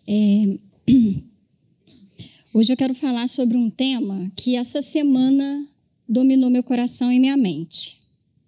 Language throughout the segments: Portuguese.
Hoje eu quero falar sobre um tema que essa semana dominou meu coração e minha mente.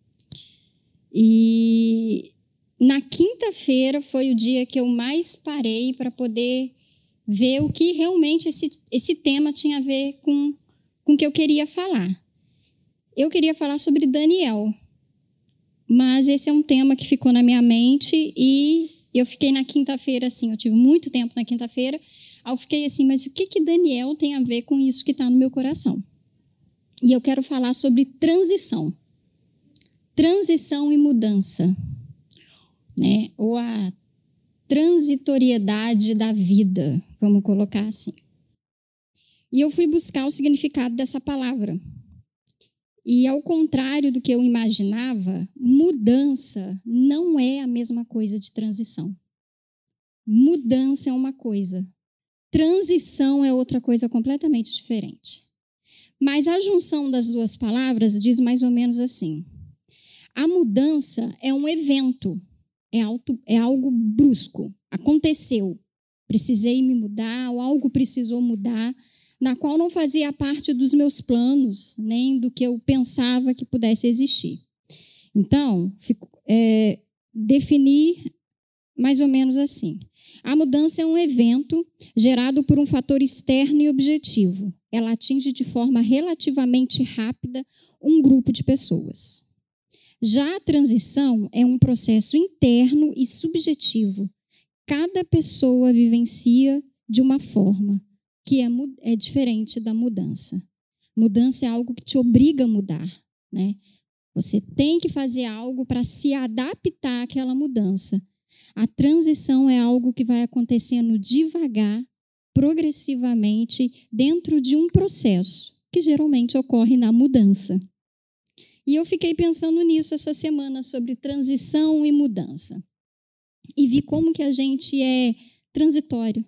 E na quinta-feira foi o dia que eu mais parei para poder ver o que realmente esse tema tinha a ver com o que eu queria falar. Eu queria falar sobre Daniel, mas esse é um tema que ficou na minha mente e eu fiquei na quinta-feira assim, eu tive muito tempo na quinta-feira, aí eu fiquei assim, mas o que Daniel tem a ver com isso que está no meu coração? E eu quero falar sobre transição. Transição e mudança, né? Ou a transitoriedade da vida, vamos colocar assim. E eu fui buscar o significado dessa palavra. E ao contrário do que eu imaginava, mudança não é a mesma coisa de transição. Mudança é uma coisa, transição é outra coisa completamente diferente. Mas a junção das duas palavras diz mais ou menos assim: a mudança é um evento, é algo brusco, aconteceu, precisei me mudar, ou algo precisou mudar, na qual não fazia parte dos meus planos, nem do que eu pensava que pudesse existir. Então, definir mais ou menos assim. A mudança é um evento gerado por um fator externo e objetivo. Ela atinge de forma relativamente rápida um grupo de pessoas. Já a transição é um processo interno e subjetivo. Cada pessoa vivencia de uma forma que é diferente da mudança. Mudança é algo que te obriga a mudar, né? Você tem que fazer algo para se adaptar àquela mudança. A transição é algo que vai acontecendo devagar, progressivamente, dentro de um processo que geralmente ocorre na mudança. E eu fiquei pensando nisso essa semana, sobre transição e mudança. E vi como que a gente é transitório.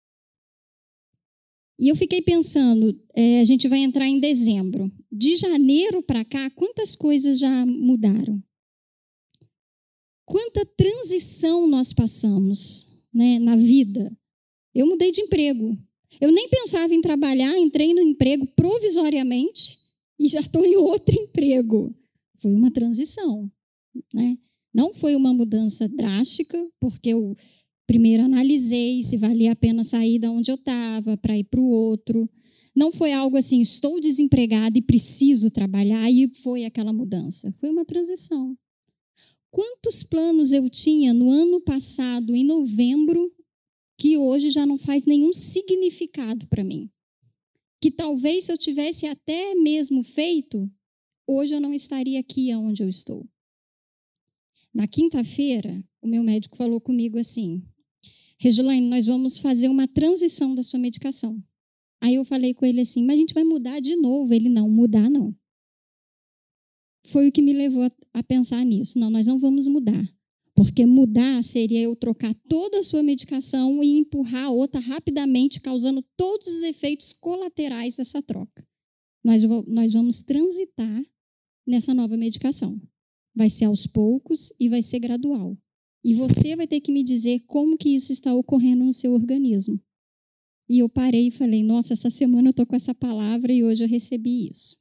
E eu fiquei pensando, a gente vai entrar em dezembro. De janeiro para cá, quantas coisas já mudaram? Quanta transição nós passamos, né, na vida. Eu mudei de emprego. Eu nem pensava em trabalhar, entrei no emprego provisoriamente e já estou em outro emprego. Foi uma transição, né? Não foi uma mudança drástica, porque eu primeiro analisei se valia a pena sair de onde eu estava para ir para o outro. Não foi algo assim, estou desempregada e preciso trabalhar, e foi aquela mudança. Foi uma transição. Quantos planos eu tinha no ano passado, em novembro, que hoje já não faz nenhum significado para mim? Que talvez se eu tivesse até mesmo feito, hoje eu não estaria aqui onde eu estou. Na quinta-feira, o meu médico falou comigo assim: Regilaine, nós vamos fazer uma transição da sua medicação. Aí eu falei com ele assim, mas a gente vai mudar de novo. Ele, não, mudar não. Foi o que me levou a pensar nisso. Não, nós não vamos mudar. Porque mudar seria eu trocar toda a sua medicação e empurrar a outra rapidamente, causando todos os efeitos colaterais dessa troca. Nós vamos transitar nessa nova medicação. Vai ser aos poucos e vai ser gradual. E você vai ter que me dizer como que isso está ocorrendo no seu organismo. E eu parei e falei, nossa, essa semana eu estou com essa palavra e hoje eu recebi isso.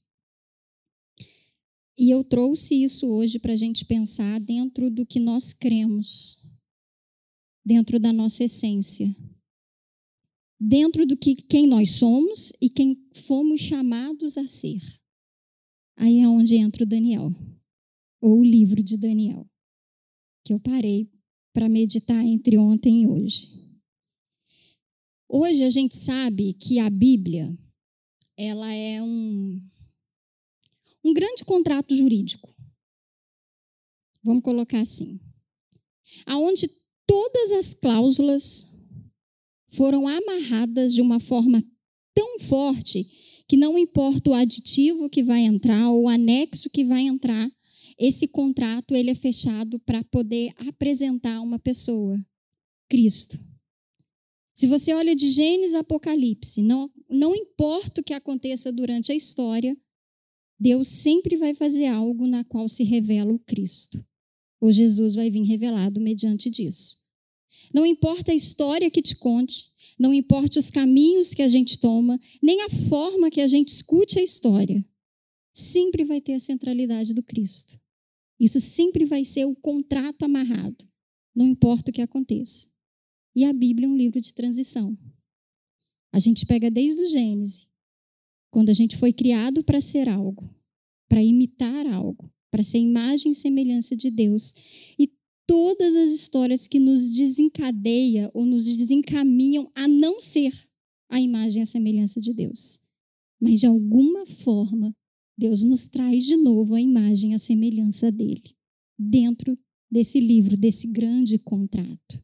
E eu trouxe isso hoje para a gente pensar dentro do que nós cremos, dentro da nossa essência, dentro do que quem nós somos e quem fomos chamados a ser. Aí é onde entra o Daniel, ou o livro de Daniel, que eu parei para meditar entre ontem e hoje. Hoje a gente sabe que a Bíblia, ela é um grande contrato jurídico. Vamos colocar assim. Aonde todas as cláusulas foram amarradas de uma forma tão forte que não importa o aditivo que vai entrar ou o anexo que vai entrar, esse contrato ele é fechado para poder apresentar uma pessoa, Cristo. Se você olha de Gênesis a Apocalipse, não importa o que aconteça durante a história, Deus sempre vai fazer algo na qual se revela o Cristo. Ou Jesus vai vir revelado mediante disso. Não importa a história que te conte, não importa os caminhos que a gente toma, nem a forma que a gente escute a história, sempre vai ter a centralidade do Cristo. Isso sempre vai ser o contrato amarrado, não importa o que aconteça. E a Bíblia é um livro de transição. A gente pega desde o Gênesis, quando a gente foi criado para ser algo, para imitar algo, para ser imagem e semelhança de Deus. E todas as histórias que nos desencadeiam ou nos desencaminham a não ser a imagem e a semelhança de Deus. Mas, de alguma forma, Deus nos traz de novo a imagem e a semelhança dele, dentro desse livro, desse grande contrato.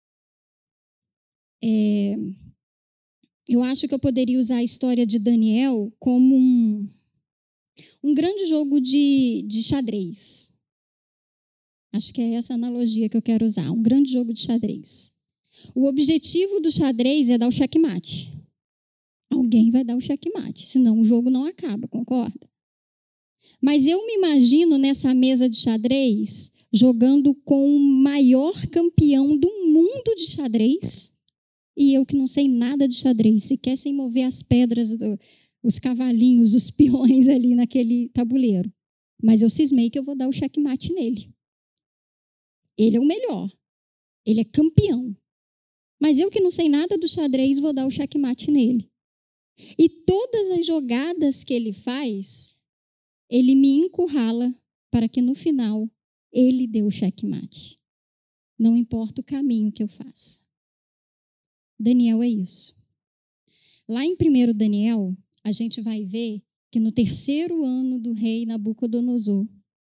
Eu acho que eu poderia usar a história de Daniel como um grande jogo de xadrez. Acho que é essa analogia que eu quero usar, um grande jogo de xadrez. O objetivo do xadrez é dar o checkmate. Alguém vai dar o checkmate, senão o jogo não acaba, concorda? Mas eu me imagino nessa mesa de xadrez jogando com o maior campeão do mundo de xadrez e eu que não sei nada de xadrez, sequer sem mover as pedras, os cavalinhos, os peões ali naquele tabuleiro. Mas eu cismei que eu vou dar o checkmate nele. Ele é o melhor. Ele é campeão. Mas eu que não sei nada do xadrez vou dar o checkmate nele. E todas as jogadas que ele faz, ele me encurrala para que no final ele dê o checkmate. Não importa o caminho que eu faça. Daniel é isso. Lá em 1 Daniel, a gente vai ver que no 3º ano do rei Nabucodonosor,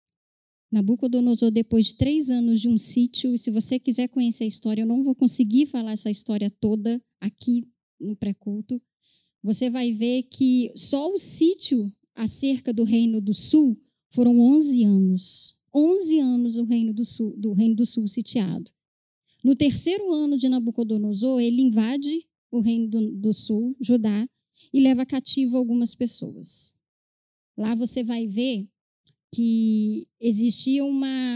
depois de 3 anos de um sítio, e se você quiser conhecer a história, eu não vou conseguir falar essa história toda aqui no pré-culto, você vai ver que só o sítio acerca do Reino do Sul foram 11 anos. 11 anos o Reino do Sul sitiado. No 3º ano de Nabucodonosor, ele invade o Reino do Sul, Judá, e leva cativo algumas pessoas. Lá você vai ver que existia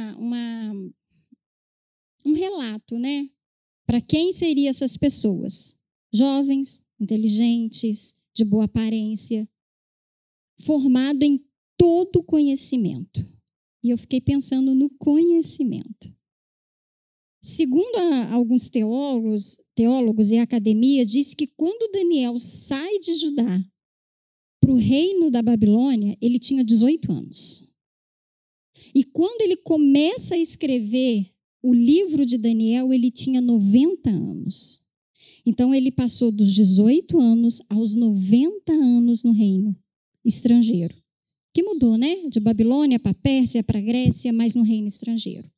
um relato, né? Para quem seriam essas pessoas? Jovens, inteligentes, de boa aparência, formado em todo conhecimento. E eu fiquei pensando no conhecimento. Segundo alguns teólogos e a academia, diz que quando Daniel sai de Judá para o reino da Babilônia, ele tinha 18 anos. E quando ele começa a escrever o livro de Daniel, ele tinha 90 anos. Então, ele passou dos 18 anos aos 90 anos no reino estrangeiro. Que mudou, né? De Babilônia para Pérsia, para Grécia, mas no reino estrangeiro.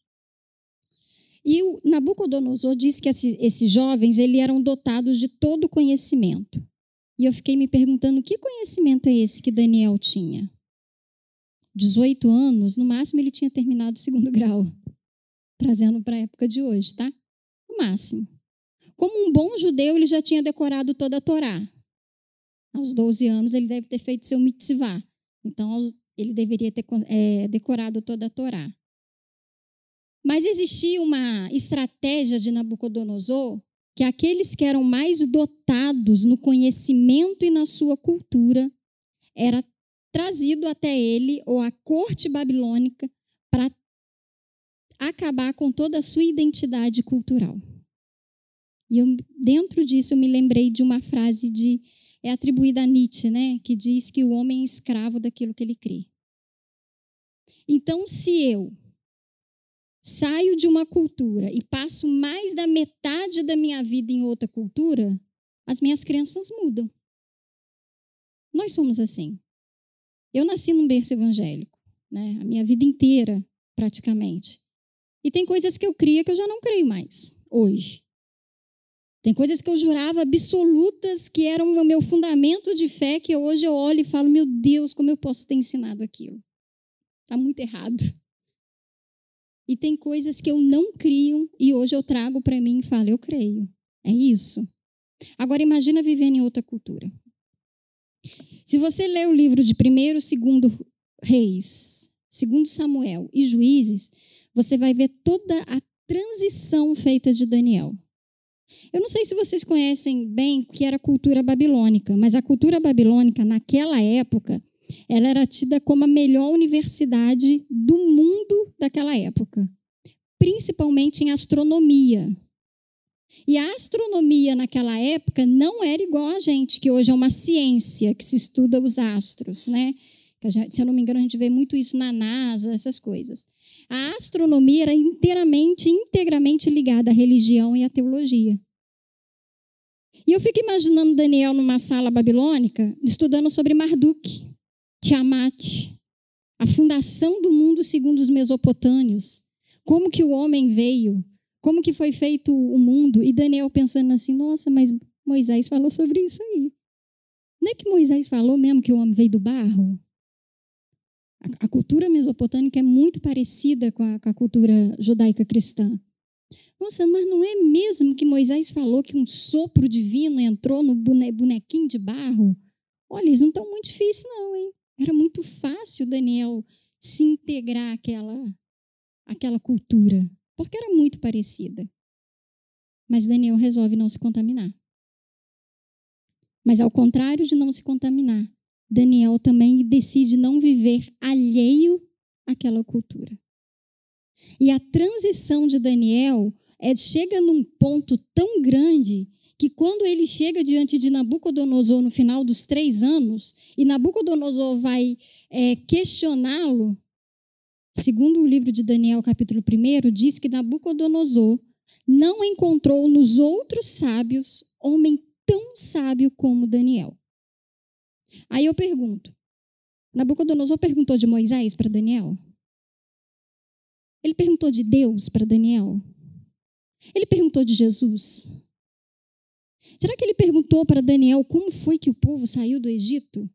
E o Nabucodonosor diz que esses jovens eram dotados de todo conhecimento. E eu fiquei me perguntando, que conhecimento é esse que Daniel tinha? 18 anos, no máximo ele tinha terminado o 2º grau. Trazendo para a época de hoje, tá? No máximo. Como um bom judeu, ele já tinha decorado toda a Torá. Aos 12 anos, ele deve ter feito seu mitzvah. Então, ele deveria ter decorado toda a Torá. Mas existia uma estratégia de Nabucodonosor que aqueles que eram mais dotados no conhecimento e na sua cultura era trazido até ele ou a corte babilônica para acabar com toda a sua identidade cultural. E dentro disso eu me lembrei de uma frase atribuída a Nietzsche, né, que diz que o homem é escravo daquilo que ele crê. Então, se eu saio de uma cultura e passo mais da metade da minha vida em outra cultura, as minhas crenças mudam. Nós somos assim. Eu nasci num berço evangélico, né, a minha vida inteira, praticamente. E tem coisas que eu cria que eu já não creio mais, hoje. Tem coisas que eu jurava absolutas que eram o meu fundamento de fé, que hoje eu olho e falo, meu Deus, como eu posso ter ensinado aquilo? Está muito errado. E tem coisas que eu não crio e hoje eu trago para mim e falo, eu creio. É isso. Agora imagina viver em outra cultura. Se você ler o livro de 1º e 2º Reis, 2º Samuel e Juízes, você vai ver toda a transição feita de Daniel. Eu não sei se vocês conhecem bem o que era a cultura babilônica, mas a cultura babilônica, naquela época, ela era tida como a melhor universidade do mundo daquela época, principalmente em astronomia. E a astronomia naquela época não era igual a gente, que hoje é uma ciência que se estuda os astros, né? Se eu não me engano, a gente vê muito isso na NASA, essas coisas. A astronomia era integramente ligada à religião e à teologia. E eu fico imaginando Daniel numa sala babilônica, estudando sobre Marduk, Tiamat, a fundação do mundo segundo os mesopotâmios, como que o homem veio, como que foi feito o mundo, e Daniel pensando assim, nossa, mas Moisés falou sobre isso aí. Não é que Moisés falou mesmo que o homem veio do barro? A cultura mesopotâmica é muito parecida com a cultura judaica cristã. Nossa, mas não é mesmo que Moisés falou que um sopro divino entrou no bonequinho de barro? Olha, isso não está muito difícil não, hein? Era muito fácil Daniel se integrar àquela cultura, porque era muito parecida. Mas Daniel resolve não se contaminar. Mas ao contrário de não se contaminar, Daniel também decide não viver alheio àquela cultura. E a transição de Daniel chega num ponto tão grande que quando ele chega diante de Nabucodonosor no final dos 3 anos, e Nabucodonosor vai questioná-lo, segundo o livro de Daniel, capítulo 1, diz que Nabucodonosor não encontrou nos outros sábios homem tão sábio como Daniel. Aí eu pergunto, Nabucodonosor perguntou de Moisés para Daniel? Ele perguntou de Deus para Daniel? Ele perguntou de Jesus? Será que ele perguntou para Daniel como foi que o povo saiu do Egito?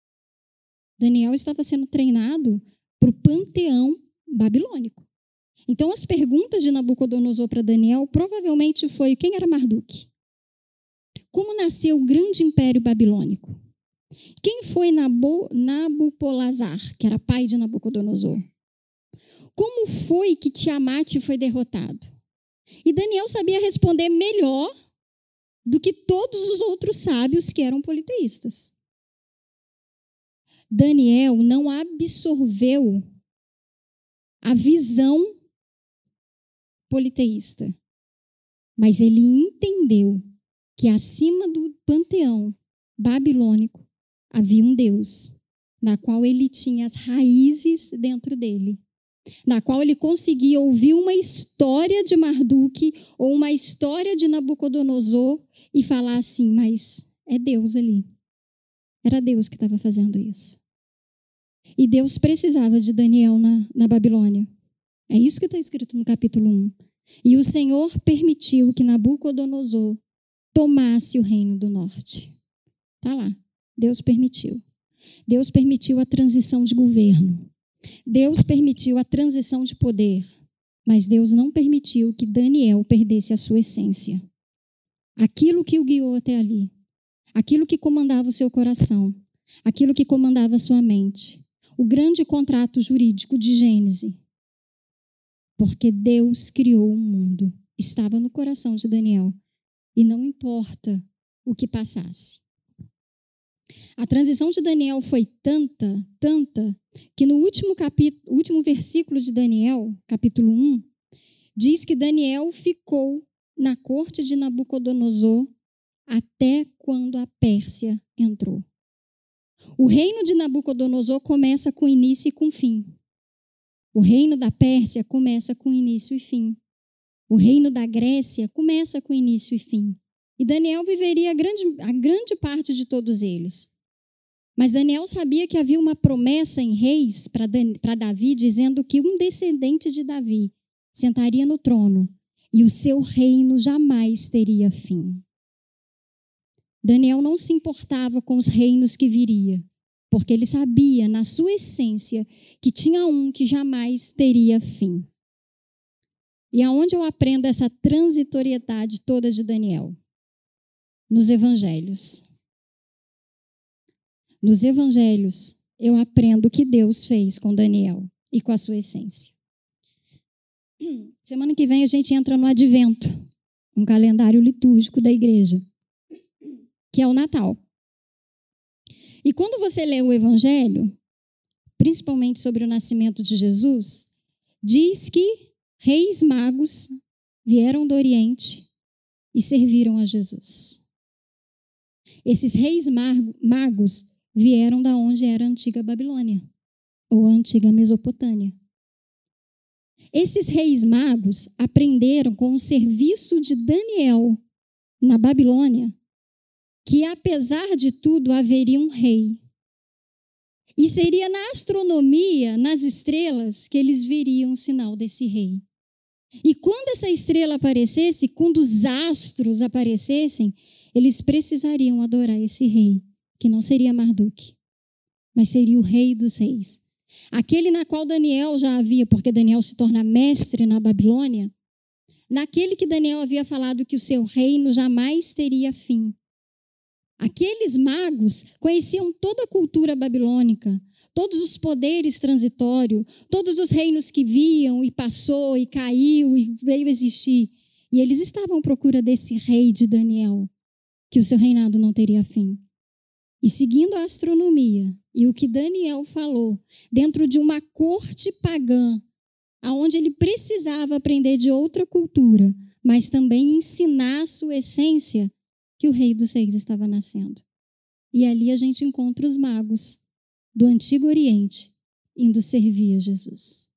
Daniel estava sendo treinado para o panteão babilônico. Então, as perguntas de Nabucodonosor para Daniel provavelmente foi: quem era Marduk? Como nasceu o grande império babilônico? Quem foi Nabopolassar, que era pai de Nabucodonosor? Como foi que Tiamat foi derrotado? E Daniel sabia responder melhor do que todos os outros sábios que eram politeístas. Daniel não absorveu a visão politeísta, mas ele entendeu que acima do panteão babilônico havia um Deus, na qual ele tinha as raízes dentro dele, na qual ele conseguia ouvir uma história de Marduk ou uma história de Nabucodonosor e falar assim, mas é Deus ali. Era Deus que estava fazendo isso. E Deus precisava de Daniel na Babilônia. É isso que está escrito no capítulo 1. E o Senhor permitiu que Nabucodonosor tomasse o reino do norte. Está lá. Deus permitiu. Deus permitiu a transição de governo. Deus permitiu a transição de poder. Mas Deus não permitiu que Daniel perdesse a sua essência. Aquilo que o guiou até ali. Aquilo que comandava o seu coração. Aquilo que comandava a sua mente. O grande contrato jurídico de Gênesis. Porque Deus criou o mundo. Estava no coração de Daniel. E não importa o que passasse. A transição de Daniel foi tanta, que no último versículo de Daniel, capítulo 1, diz que Daniel ficou na corte de Nabucodonosor até quando a Pérsia entrou. O reino de Nabucodonosor começa com início e com fim. O reino da Pérsia começa com início e fim. O reino da Grécia começa com início e fim. E Daniel viveria a grande parte de todos eles. Mas Daniel sabia que havia uma promessa em Reis para Davi, dizendo que um descendente de Davi sentaria no trono e o seu reino jamais teria fim. Daniel não se importava com os reinos que viria, porque ele sabia, na sua essência, que tinha um que jamais teria fim. E aonde eu aprendo essa transitoriedade toda de Daniel? Nos evangelhos. Nos evangelhos, eu aprendo o que Deus fez com Daniel e com a sua essência. Semana que vem a gente entra no advento, um calendário litúrgico da igreja, que é o Natal. E quando você lê o Evangelho, principalmente sobre o nascimento de Jesus, diz que reis magos vieram do Oriente e serviram a Jesus. Esses reis magos vieram da onde era a antiga Babilônia, ou a antiga Mesopotâmia. Esses reis magos aprenderam com o serviço de Daniel na Babilônia que, apesar de tudo, haveria um rei. E seria na astronomia, nas estrelas, que eles veriam o sinal desse rei. E quando essa estrela aparecesse, quando os astros aparecessem, eles precisariam adorar esse rei, que não seria Marduk, mas seria o rei dos reis. Aquele na qual Daniel já havia, porque Daniel se torna mestre na Babilônia, naquele que Daniel havia falado que o seu reino jamais teria fim. Aqueles magos conheciam toda a cultura babilônica, todos os poderes transitórios, todos os reinos que viam e passou e caiu e veio existir. E eles estavam à procura desse rei de Daniel, que o seu reinado não teria fim. E seguindo a astronomia e o que Daniel falou, dentro de uma corte pagã, onde ele precisava aprender de outra cultura, mas também ensinar a sua essência, que o rei dos reis estava nascendo. E ali a gente encontra os magos do Antigo Oriente indo servir a Jesus.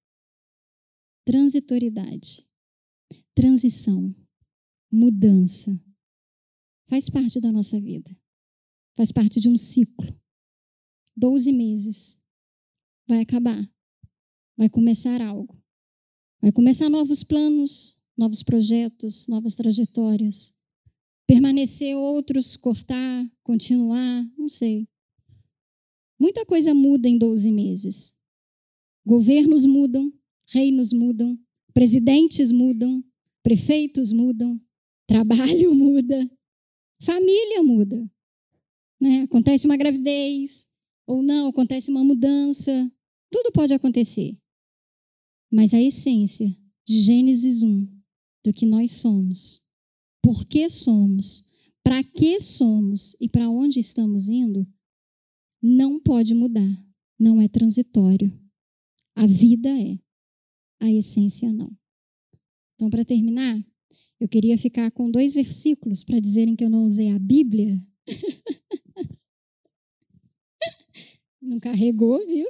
Transitoriedade, transição, mudança, faz parte da nossa vida. Faz parte de um ciclo. 12 meses. Vai acabar. Vai começar algo. Vai começar novos planos, novos projetos, novas trajetórias. Permanecer outros, cortar, continuar, não sei. Muita coisa muda em 12 meses. Governos mudam, reinos mudam, presidentes mudam, prefeitos mudam, trabalho muda, família muda. Né? Acontece uma gravidez, ou não, acontece uma mudança. Tudo pode acontecer. Mas a essência de Gênesis 1, do que nós somos, por que somos, para que somos e para onde estamos indo, não pode mudar. Não é transitório. A vida é, a essência não. Então, para terminar, eu queria ficar com 2 versículos para dizerem que eu não usei a Bíblia. Não carregou, viu?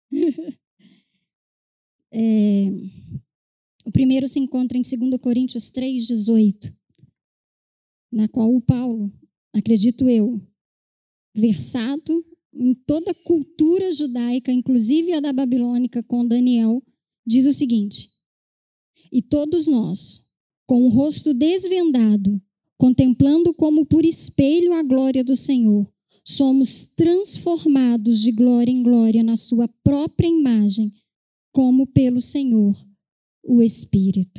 O primeiro se encontra em 2 Coríntios 3,18, na qual o Paulo, acredito eu, versado em toda a cultura judaica, inclusive a da babilônica com Daniel, diz o seguinte: e todos nós, com o rosto desvendado, contemplando como por espelho a glória do Senhor, somos transformados de glória em glória na sua própria imagem, como pelo Senhor, o Espírito.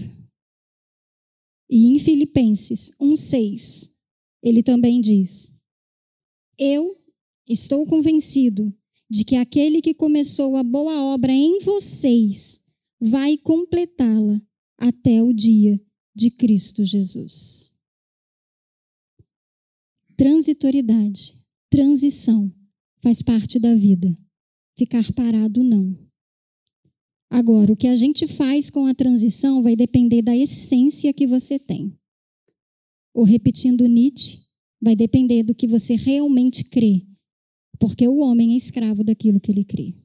E em Filipenses 1,6, ele também diz: eu estou convencido de que aquele que começou a boa obra em vocês vai completá-la até o dia de Cristo Jesus. Transitoriedade, transição, faz parte da vida. Ficar parado, não. Agora, o que a gente faz com a transição vai depender da essência que você tem. Ou, repetindo Nietzsche, vai depender do que você realmente crê. Porque o homem é escravo daquilo que ele crê.